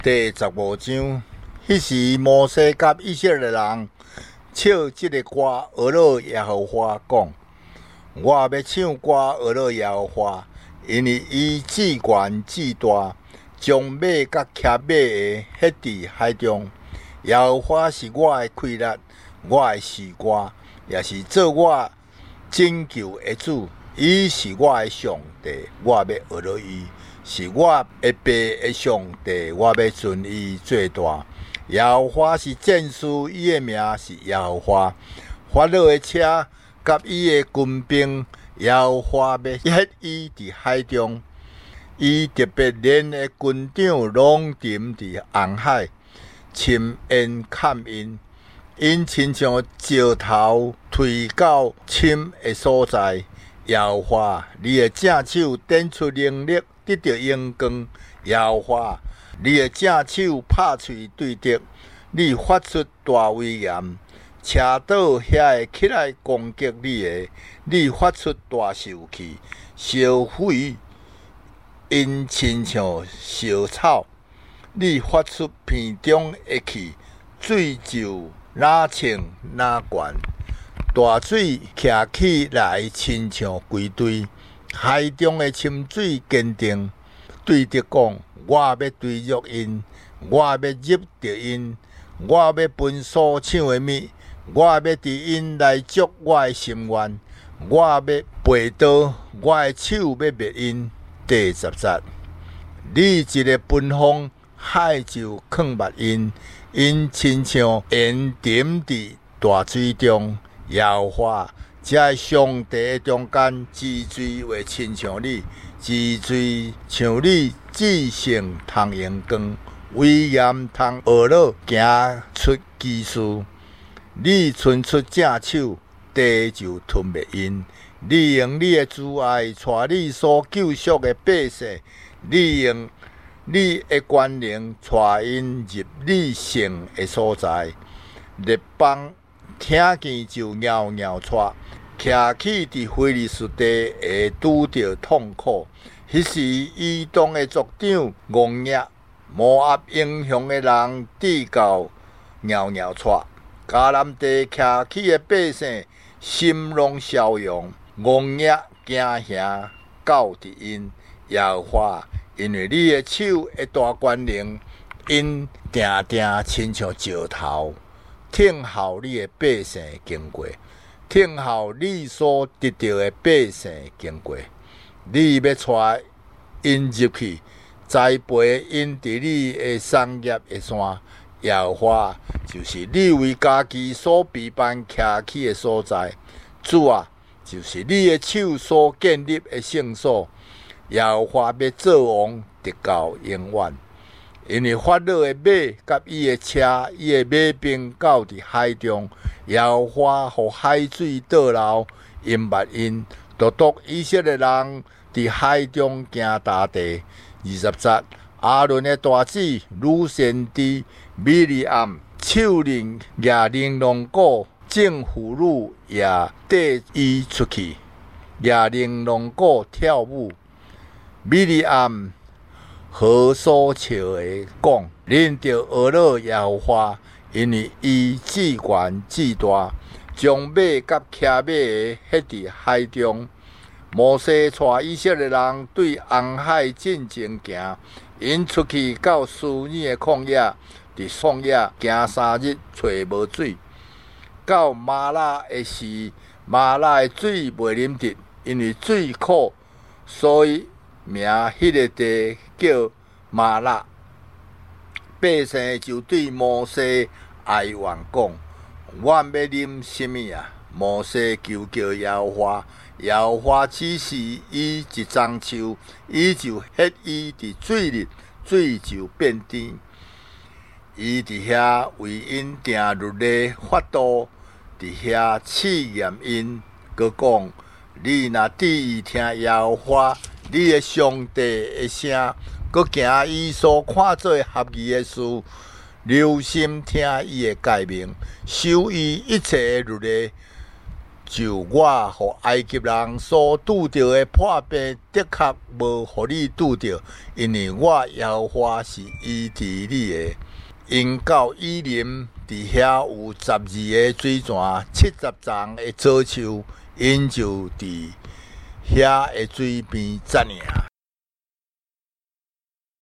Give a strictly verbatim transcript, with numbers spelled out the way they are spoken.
第十五章，迄时摩西甲以色列人唱即个歌，俄勒耶和华讲：我要唱歌，俄勒耶和华，因为伊至悬至大，将马甲骑马的迄伫海中。耶和华是我的气力，我的诗歌，也是做我拯救的主。伊是我的上帝，我要学落伊。是我的爸的上帝，我要尊伊最大。耶和华是战士，伊的名是耶和华。法老的车甲伊的军兵，耶和华要ฮ็伊伫海中。伊特别连的军长拢沉伫红海，深渊看因。因亲像石头推到深的所在。耶和华，你的正手展出能力，得到荣光。耶和华，你的正手拍喙对敌，你发出大威严，车倒遐会起来攻击你的，你发出大受气，烧毁因亲像烧草。你发出片中的气，水就哪清哪悬。大水徛起来，亲像规堆；海中的深水坚定，对敌讲：我要追逐因，我要入着因，我要分所抢的物，我要伫因内足我的心愿，我要背刀，我的手要灭因。第十节，你一个奔风，海就藏目因，因亲像盐沉伫大水中。耶和华，这个上帝的中间，之水会亲像你，之水像你至圣通阳光，威严通学落行出奇事。你伸出正手，地就吞灭因。你用你的慈爱带你所救赎的百姓，你用你的权能带因入你圣的所在。列邦听见就袅袅喘，徛起伫非利士地会拄着痛苦。迄时，以东的族长王爷、摩押英雄的人跌到袅袅喘。迦南地徛起的百姓心拢消融，王爷惊吓告伫因。耶和华，因为你的手的大权能，因定定亲像石头。听候你的百姓经过，听候你所得到的百姓经过。你要带因入去，栽培因伫你的产业的山。耶和华，就是你为家己所备办徛起的所在。主啊，就是你的手所建立的圣所。耶和华要做王，直到永远。因为法老的马甲伊的车，伊的马兵到伫海中，耶和华互海水倒流，淹没因，独独以色列人伫海中行大地。二十节，阿伦的大子女先知米利暗，手拎亚玲珑果，正妇女也缀伊出去，亚玲珑果跳舞。米利暗何所笑的讲，恁着学了耶和华，因为伊至悬至大，将马甲骑马的迄伫海中。摩西带以色列人对红海进前行，因出去到思念的旷野，伫旷野行三日，找无水。到玛拉的时，玛拉的水袂啉得，因为水苦，所以名迄个地叫玛拉。百姓就对摩西哀怨讲：我要啉什么啊？摩西求叫耶和华，耶和华指示伊一张手，伊就ฮ็伊伫水里，水就变甜。伊伫遐为因定律例法度，伫遐试验因，佮讲：你若注意听耶和华你的上帝的声，佮行伊所看做合宜的事，留心听伊的诫命，守伊一切的律例， 就我互埃及人所拄着的破病，的确无互你拄着，因为我耶和华是医治你的。因到以林伫遐有十二个水泉，七十丛的草树，因就伫遐的水边遮尔。